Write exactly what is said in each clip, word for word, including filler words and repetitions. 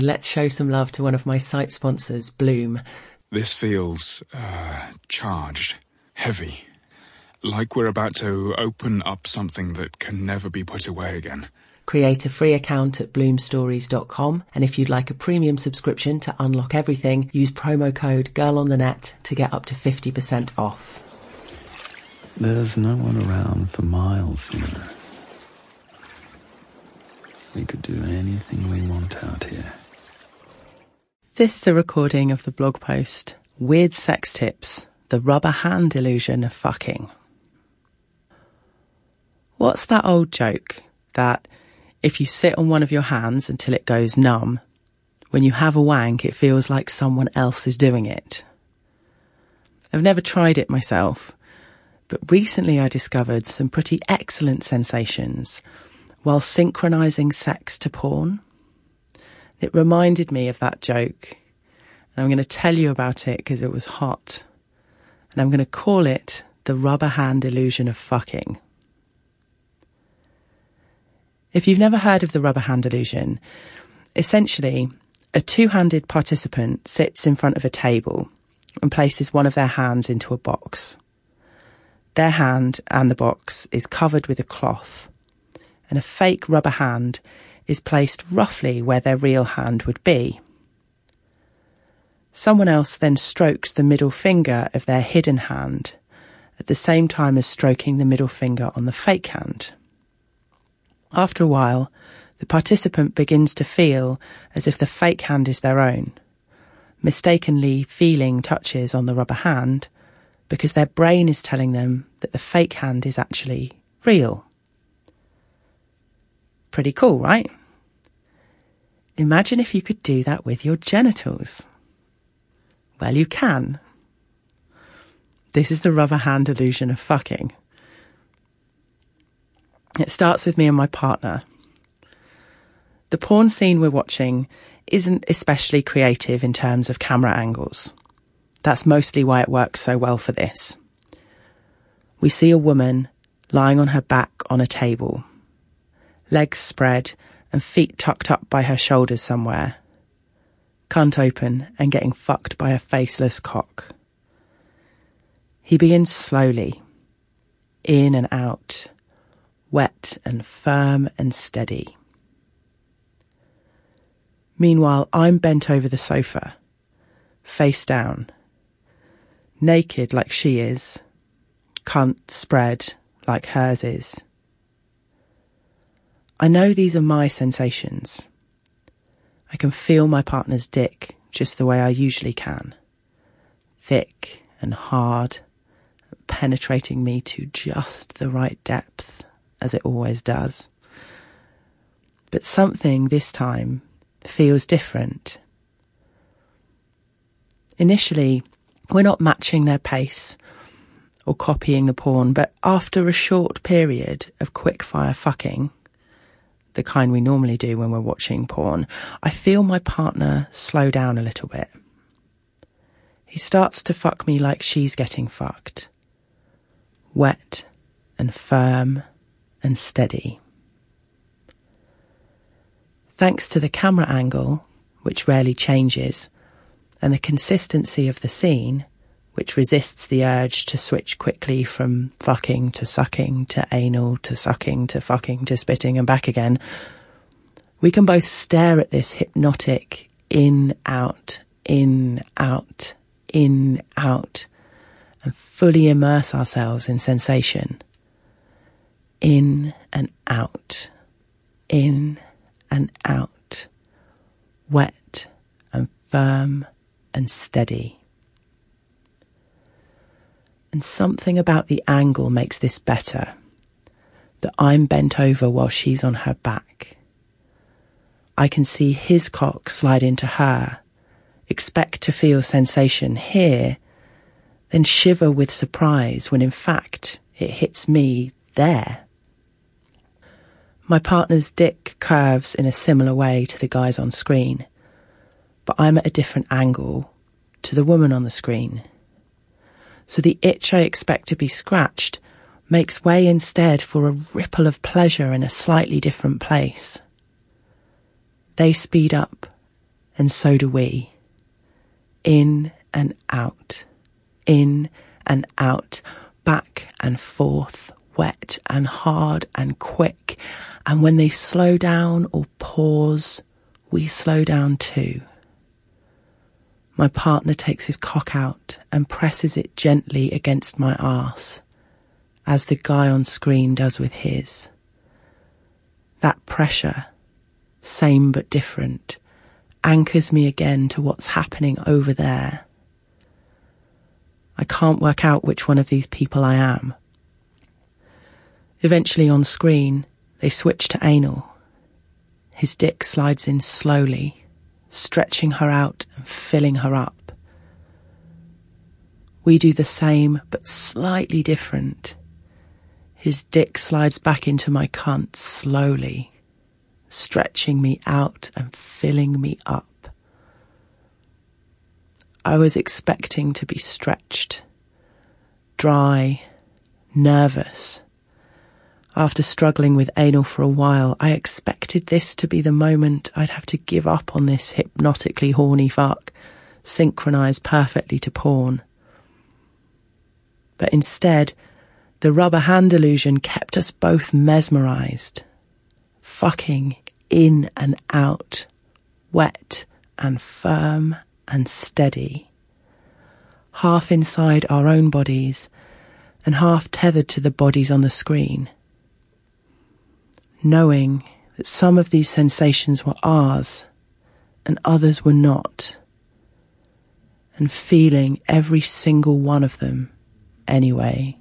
Let's show some love to one of my site sponsors, Bloom. This feels uh, charged, heavy, like we're about to open up something that can never be put away again. Create a free account at bloom stories dot com, and if you'd like a premium subscription to unlock everything, use promo code GIRLONTHENET to get up to fifty percent off. There's no one around for miles, you know. We could do anything we want out here. This is a recording of the blog post, Weird Sex Tips, the rubber hand illusion of fucking. What's that old joke that if you sit on one of your hands until it goes numb, when you have a wank it feels like someone else is doing it? I've never tried it myself, but recently I discovered some pretty excellent sensations while synchronising sex to porn. It reminded me of that joke, and I'm going to tell you about it because it was hot, and I'm going to call it the rubber hand illusion of fucking. If you've never heard of the rubber hand illusion, essentially a two-handed participant sits in front of a table and places one of their hands into a box. Their hand and the box is covered with a cloth, and a fake rubber hand is placed roughly where their real hand would be. Someone else then strokes the middle finger of their hidden hand at the same time as stroking the middle finger on the fake hand. After a while, the participant begins to feel as if the fake hand is their own, mistakenly feeling touches on the rubber hand because their brain is telling them that the fake hand is actually real. Pretty cool, right? Imagine if you could do that with your genitals. Well, you can. This is the rubber hand illusion of fucking. It starts with me and my partner. The porn scene we're watching isn't especially creative in terms of camera angles. That's mostly why it works so well for this. We see a woman lying on her back on a table, legs spread and feet tucked up by her shoulders somewhere, cunt open and getting fucked by a faceless cock. He begins slowly, in and out, wet and firm and steady. Meanwhile, I'm bent over the sofa, face down, naked like she is, cunt spread like hers is. I know these are my sensations. I can feel my partner's dick just the way I usually can, thick and hard, penetrating me to just the right depth, as it always does. But something this time feels different. Initially, we're not matching their pace or copying the porn, but after a short period of quick-fire fucking, the kind we normally do when we're watching porn, I feel my partner slow down a little bit. He starts to fuck me like she's getting fucked. Wet and firm and steady. Thanks to the camera angle, which rarely changes, and the consistency of the scene, which resists the urge to switch quickly from fucking to sucking to anal to sucking to fucking to spitting and back again, we can both stare at this hypnotic in, out, in, out, in, out, and fully immerse ourselves in sensation. In and out, in and out, wet and firm and steady. And something about the angle makes this better, that I'm bent over while she's on her back. I can see his cock slide into her, expect to feel sensation here, then shiver with surprise when in fact it hits me there. My partner's dick curves in a similar way to the guys on screen, but I'm at a different angle to the woman on the screen. So the itch I expect to be scratched makes way instead for a ripple of pleasure in a slightly different place. They speed up and so do we. In and out, in and out, back and forth, wet and hard and quick. And when they slow down or pause, we slow down too. My partner takes his cock out and presses it gently against my arse, as the guy on screen does with his. That pressure, same but different, anchors me again to what's happening over there. I can't work out which one of these people I am. Eventually on screen, they switch to anal. His dick slides in slowly, stretching her out and filling her up. We do the same, but slightly different. His dick slides back into my cunt slowly, stretching me out and filling me up. I was expecting to be stretched, dry, nervous. After struggling with anal for a while, I expected this to be the moment I'd have to give up on this hypnotically horny fuck, synchronised perfectly to porn. But instead, the rubber hand illusion kept us both mesmerised, fucking in and out, wet and firm and steady, half inside our own bodies and half tethered to the bodies on the screen. Knowing that some of these sensations were ours and others were not, and feeling every single one of them anyway.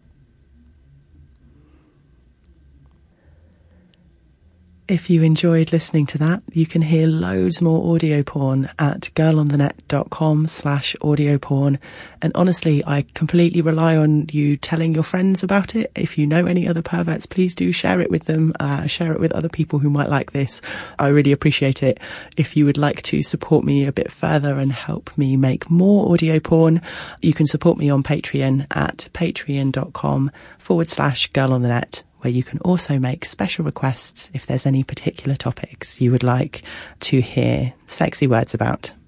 If you enjoyed listening to that, you can hear loads more audio porn at girlonthenet.com slash audio porn. And honestly, I completely rely on you telling your friends about it. If you know any other perverts, please do share it with them. Uh, share it with other people who might like this. I really appreciate it. If you would like to support me a bit further and help me make more audio porn, you can support me on Patreon at patreon.com forward slash girlonthenet. Where you can also make special requests if there's any particular topics you would like to hear sexy words about.